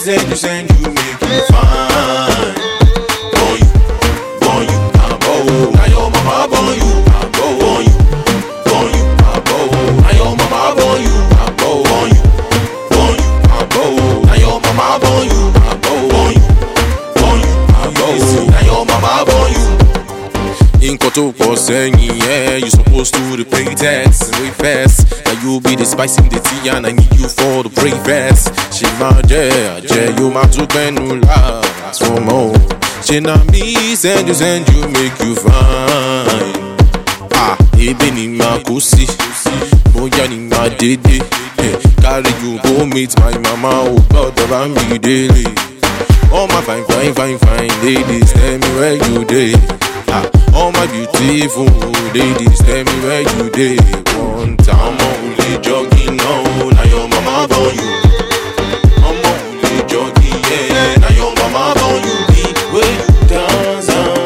send you make you fine. Born you, I bow. Now your mama born you, I bow. Born you, I bow. Now your mama born you, I bow. Born you, I bow. Now your mama born you, I bow. Born you, I bow. Now your mama born you. In Koto saying, yeah, you supposed to pay tax way fast. Now you be the spice in the tea and I need you for the breakfast. She my yeah, you my two penula. Ask for more. She na me send you make you fine. Even in my pussy, boya ni my dede. Carry you go meet my mama, oh God, around me daily. All my fine ladies, tell me where you dey. All my beautiful ladies, tell me where you dey. One time only jogging, no, now your mama born you. I'm only jogging, yeah, now your mama born you. Where you dance.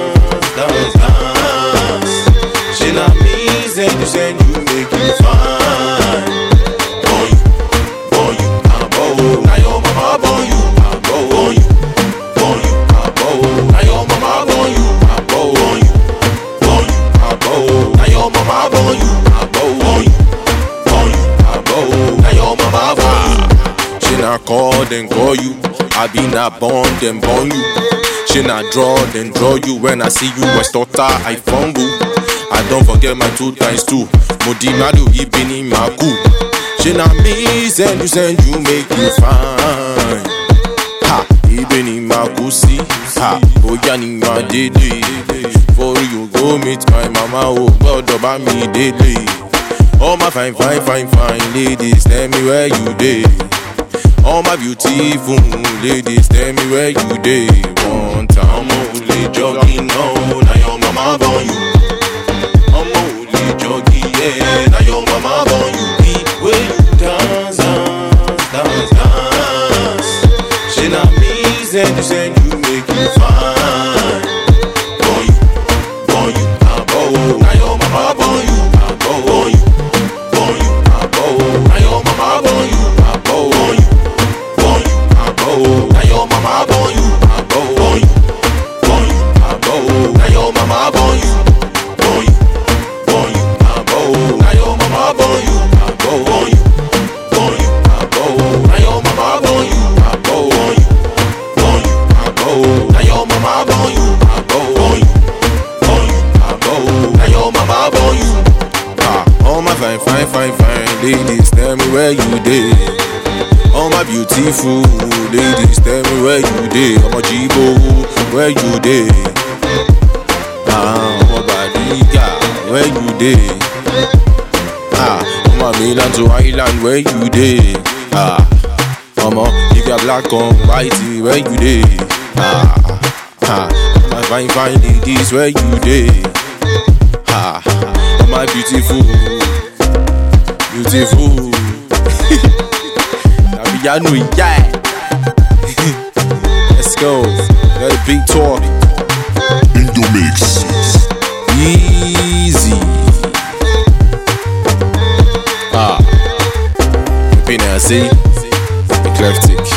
She na me send you make you fine. Born you, I bow. Now your mama born you, I bow. Born you, I bow. Now your mama born you, I bow. Born you, I bow. Now your mama born you, I bow. Born you, I bow. Now your mama born you. She na call then call you. I be not born then born you. She na draw then draw you. When I see you I stutter, I fumble. I don't forget my 2 times 2. Modi Malu Ibini Maku. She na me send you make you fine. Ha, Ibini Maku see. Ha, Boyani ma dede. For you go meet my mama, oh God about me daily. All my fine ladies, tell me where you dey. All my beautiful ladies, tell me where you dey. One time only jogging, no, now your mama born you. I'm only jogging, yeah, now your mama born you. Where you dance. She na me send you make you fine. Born you, I bow. Now your mama born you, I bow. Born you, I bow. Now your mama born you, I bow. Now your mama born you, I bow. Born you, I bow. Now your mama born you. Born you, I bow. Now your mama born you, I bow. Born you, I bow. Now your mama born you, I bow. Born you, I bow. Now your mama born you, I bow. Born you, I bow. Now your mama born you. All my fine ladies, tell me where you dey. All my beautiful ladies, tell me where you dey. I'm a Jibo, where you dey? I'm a Badiga, where you dey? I'm a Milan to Island, where you dey? If you're black on white, where you dey? My fine ladies, where you dey? All my beautiful. Yeah. Let's go. Let it be talk. Indo Mix. Easy. Eclectic.